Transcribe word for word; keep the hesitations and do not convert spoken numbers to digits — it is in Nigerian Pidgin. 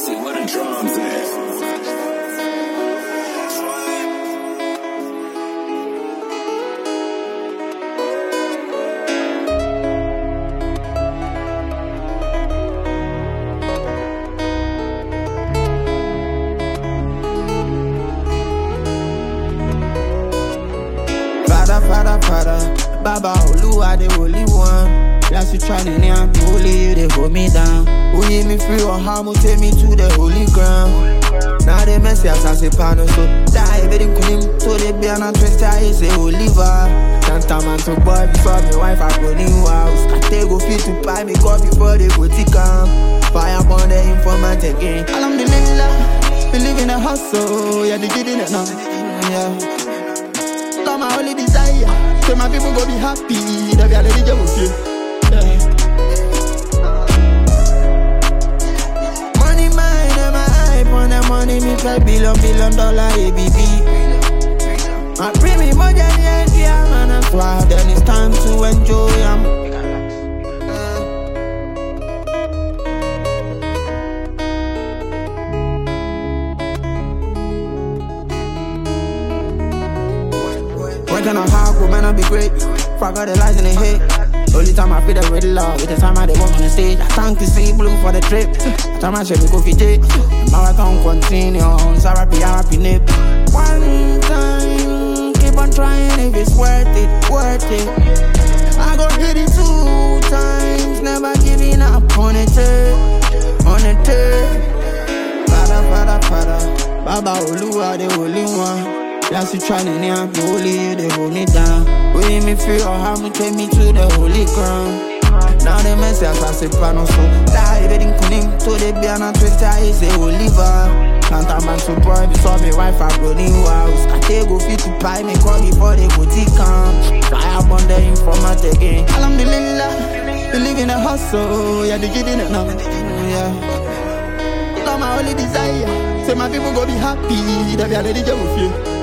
Say where the drums at? Father, Father, Father, Baba Oluwa, the Holy One. That's you trying to name me, only you, they hold me down. Who give me free or harm, will take me to the holy ground. Now they mess us as a panel, so die, everything couldn't, so they be an twist, I say, Oliver. Tantaman to boy, before my wife, I go new house. I take go fit to buy me coffee before they go to come. Fire upon the informant again. Alhamdulillah, believe in a hustle, yeah, they getting it now, yeah. My only desire, so my people go be happy. That we are the D J with you. Yeah. Money mine and my hype on the money, me five billion billion dollar A B B. I bring me more than the idea, man. That's why then it's time to enjoy. I'm working on hard, woman, I'll be great. Fuck all the lies in the head. Only time I feel the red love, with the time I they walk on the stage. I thank to see blue for the trip. The time I should go for J. Marathon continue, Sarah P, R P nip. One time, keep on trying if it's worth it, worth it. I go hit it two times, never giving up on it, on it. Father, Father, Father, Baba Oluwa, the Holy One. That's you trying to name me, only you, they hold me down. Will me free or harm, will take me to the holy ground. Now they mess us as a panel, so die, everything couldn't, so they be an twist, I say, Oliver. Tantaman to boy, before my wife, I go new house. I take go fit to buy me call before they go to come. Fire upon the informant again. Alhamdulillah, believe in a hustle, yeah, they getting it now, yeah. Now my only desire, say my people go be happy, that we are the D J with you.